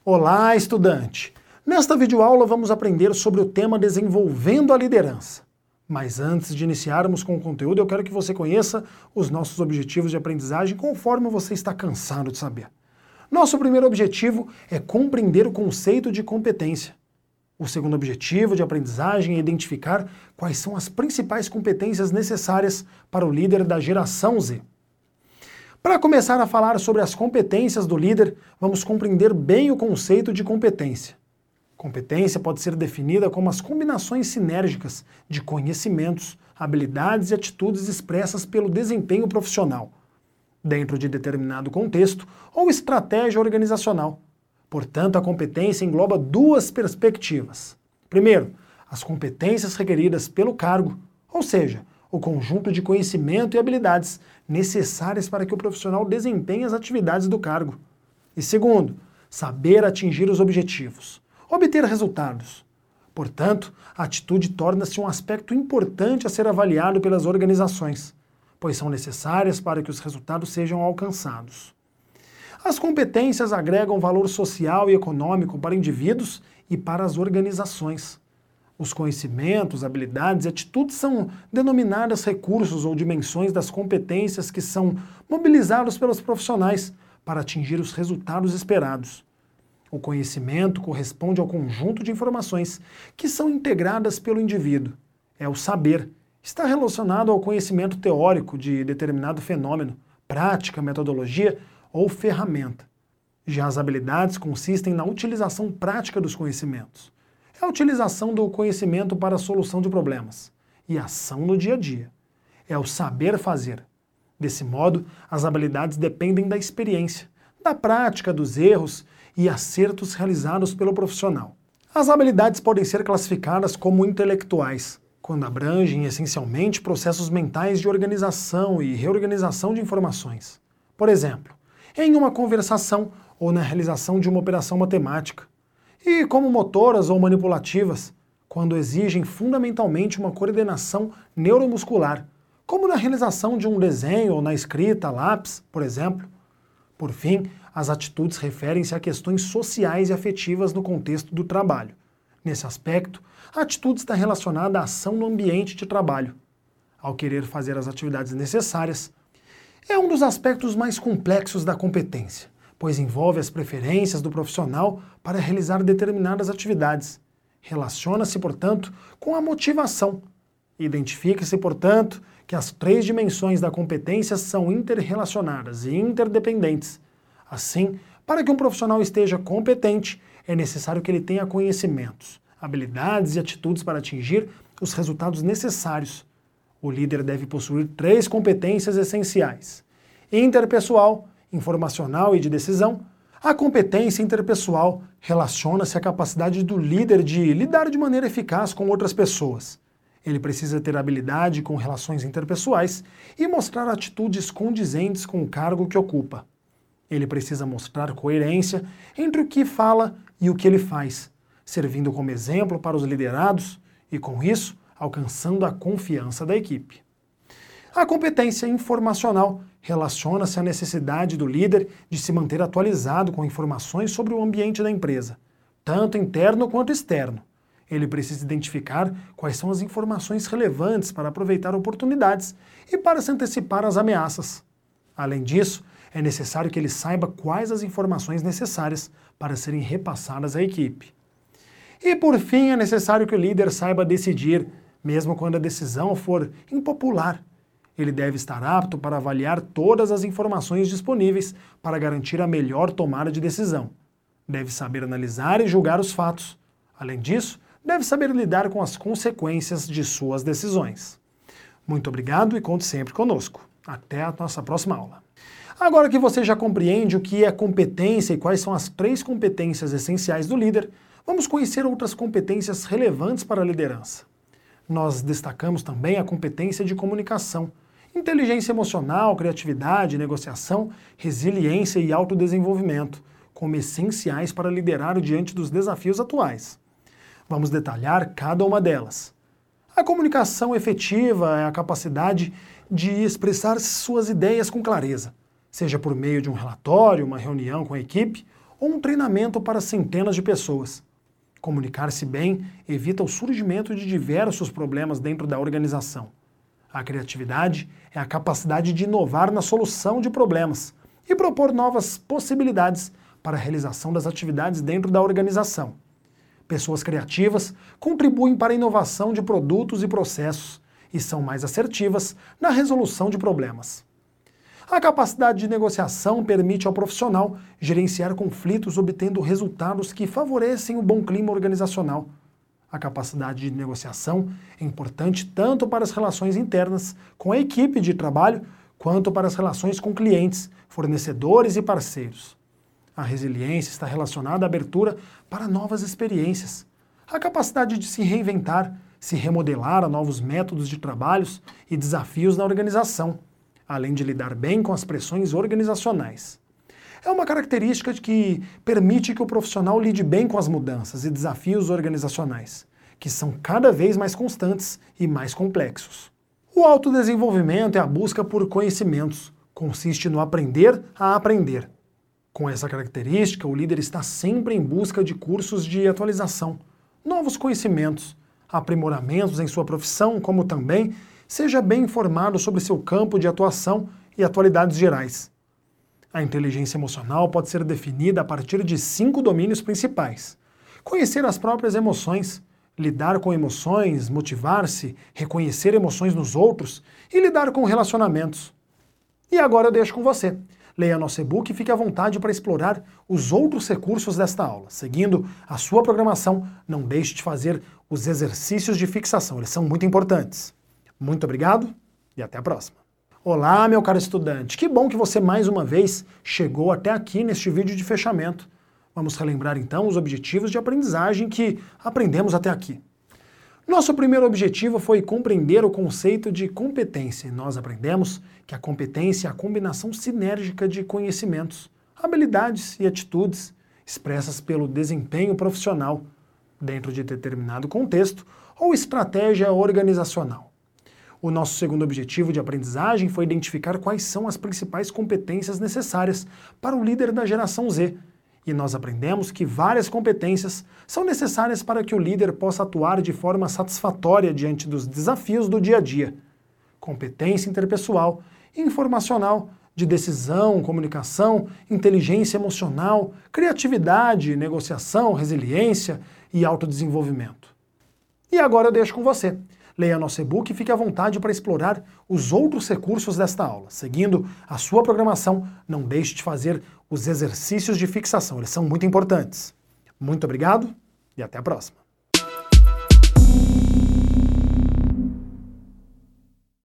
Olá, estudante! Nesta videoaula vamos aprender sobre o tema Desenvolvendo a Liderança. Mas antes de iniciarmos com o conteúdo, eu quero que você conheça os nossos objetivos de aprendizagem conforme você está cansado de saber. Nosso primeiro objetivo é compreender o conceito de competência. O segundo objetivo de aprendizagem é identificar quais são as principais competências necessárias para o líder da geração Z. Para começar a falar sobre as competências do líder, vamos compreender bem o conceito de competência. Competência pode ser definida como as combinações sinérgicas de conhecimentos, habilidades e atitudes expressas pelo desempenho profissional, dentro de determinado contexto ou estratégia organizacional. Portanto, a competência engloba duas perspectivas. Primeiro, as competências requeridas pelo cargo, ou seja, o conjunto de conhecimento e habilidades necessárias para que o profissional desempenhe as atividades do cargo. E segundo, saber atingir os objetivos, obter resultados. Portanto, a atitude torna-se um aspecto importante a ser avaliado pelas organizações, pois são necessárias para que os resultados sejam alcançados. As competências agregam valor social e econômico para indivíduos e para as organizações. Os conhecimentos, habilidades e atitudes são denominadas recursos ou dimensões das competências que são mobilizados pelos profissionais para atingir os resultados esperados. O conhecimento corresponde ao conjunto de informações que são integradas pelo indivíduo. É o saber. Está relacionado ao conhecimento teórico de determinado fenômeno, prática, metodologia ou ferramenta. Já as habilidades consistem na utilização prática dos conhecimentos. É a utilização do conhecimento para a solução de problemas e ação no dia a dia. É o saber fazer. Desse modo, as habilidades dependem da experiência, da prática, dos erros e acertos realizados pelo profissional. As habilidades podem ser classificadas como intelectuais, quando abrangem essencialmente processos mentais de organização e reorganização de informações. Por exemplo, em uma conversação ou na realização de uma operação matemática. E como motoras ou manipulativas, quando exigem fundamentalmente uma coordenação neuromuscular, como na realização de um desenho ou na escrita a lápis, por exemplo. Por fim, as atitudes referem-se a questões sociais e afetivas no contexto do trabalho. Nesse aspecto, a atitude está relacionada à ação no ambiente de trabalho. Ao querer fazer as atividades necessárias, é um dos aspectos mais complexos da competência, pois envolve as preferências do profissional para realizar determinadas atividades. Relaciona-se, portanto, com a motivação. Identifica-se, portanto, que as três dimensões da competência são interrelacionadas e interdependentes. Assim, para que um profissional esteja competente, é necessário que ele tenha conhecimentos, habilidades e atitudes para atingir os resultados necessários. O líder deve possuir três competências essenciais: interpessoal, informacional e de decisão. A competência interpessoal relaciona-se à capacidade do líder de lidar de maneira eficaz com outras pessoas. Ele precisa ter habilidade com relações interpessoais e mostrar atitudes condizentes com o cargo que ocupa. Ele precisa mostrar coerência entre o que fala e o que ele faz, servindo como exemplo para os liderados e, com isso, alcançando a confiança da equipe. A competência informacional relaciona-se à necessidade do líder de se manter atualizado com informações sobre o ambiente da empresa, tanto interno quanto externo. Ele precisa identificar quais são as informações relevantes para aproveitar oportunidades e para se antecipar às ameaças. Além disso, é necessário que ele saiba quais as informações necessárias para serem repassadas à equipe. E, por fim, é necessário que o líder saiba decidir, mesmo quando a decisão for impopular. Ele deve estar apto para avaliar todas as informações disponíveis para garantir a melhor tomada de decisão. Deve saber analisar e julgar os fatos. Além disso, deve saber lidar com as consequências de suas decisões. Muito obrigado e conte sempre conosco. Até a nossa próxima aula. Agora que você já compreende o que é competência e quais são as três competências essenciais do líder, vamos conhecer outras competências relevantes para a liderança. Nós destacamos também a competência de comunicação, inteligência emocional, criatividade, negociação, resiliência e autodesenvolvimento, como essenciais para liderar diante dos desafios atuais. Vamos detalhar cada uma delas. A comunicação efetiva é a capacidade de expressar suas ideias com clareza, seja por meio de um relatório, uma reunião com a equipe ou um treinamento para centenas de pessoas. Comunicar-se bem evita o surgimento de diversos problemas dentro da organização. A criatividade é a capacidade de inovar na solução de problemas e propor novas possibilidades para a realização das atividades dentro da organização. Pessoas criativas contribuem para a inovação de produtos e processos e são mais assertivas na resolução de problemas. A capacidade de negociação permite ao profissional gerenciar conflitos obtendo resultados que favorecem o bom clima organizacional. A capacidade de negociação é importante tanto para as relações internas com a equipe de trabalho, quanto para as relações com clientes, fornecedores e parceiros. A resiliência está relacionada à abertura para novas experiências. A capacidade de se reinventar, se remodelar a novos métodos de trabalhos e desafios na organização, além de lidar bem com as pressões organizacionais. É uma característica que permite que o profissional lide bem com as mudanças e desafios organizacionais, que são cada vez mais constantes e mais complexos. O autodesenvolvimento é a busca por conhecimentos, consiste no aprender a aprender. Com essa característica, o líder está sempre em busca de cursos de atualização, novos conhecimentos, aprimoramentos em sua profissão, como também seja bem informado sobre seu campo de atuação e atualidades gerais. A inteligência emocional pode ser definida a partir de 5 domínios principais: conhecer as próprias emoções, lidar com emoções, motivar-se, reconhecer emoções nos outros e lidar com relacionamentos. E agora eu deixo com você. Leia nosso e-book e fique à vontade para explorar os outros recursos desta aula. Seguindo a sua programação, não deixe de fazer os exercícios de fixação, eles são muito importantes. Muito obrigado e até a próxima. Olá, meu caro estudante, que bom que você mais uma vez chegou até aqui neste vídeo de fechamento. Vamos relembrar então os objetivos de aprendizagem que aprendemos até aqui. Nosso primeiro objetivo foi compreender o conceito de competência. Nós aprendemos que a competência é a combinação sinérgica de conhecimentos, habilidades e atitudes expressas pelo desempenho profissional dentro de determinado contexto ou estratégia organizacional. O nosso segundo objetivo de aprendizagem foi identificar quais são as principais competências necessárias para o líder da geração Z. E nós aprendemos que várias competências são necessárias para que o líder possa atuar de forma satisfatória diante dos desafios do dia a dia. Competência interpessoal, informacional, de decisão, comunicação, inteligência emocional, criatividade, negociação, resiliência e autodesenvolvimento. E agora eu deixo com você. Leia nosso e-book e fique à vontade para explorar os outros recursos desta aula. Seguindo a sua programação, não deixe de fazer os exercícios de fixação, eles são muito importantes. Muito obrigado e até a próxima.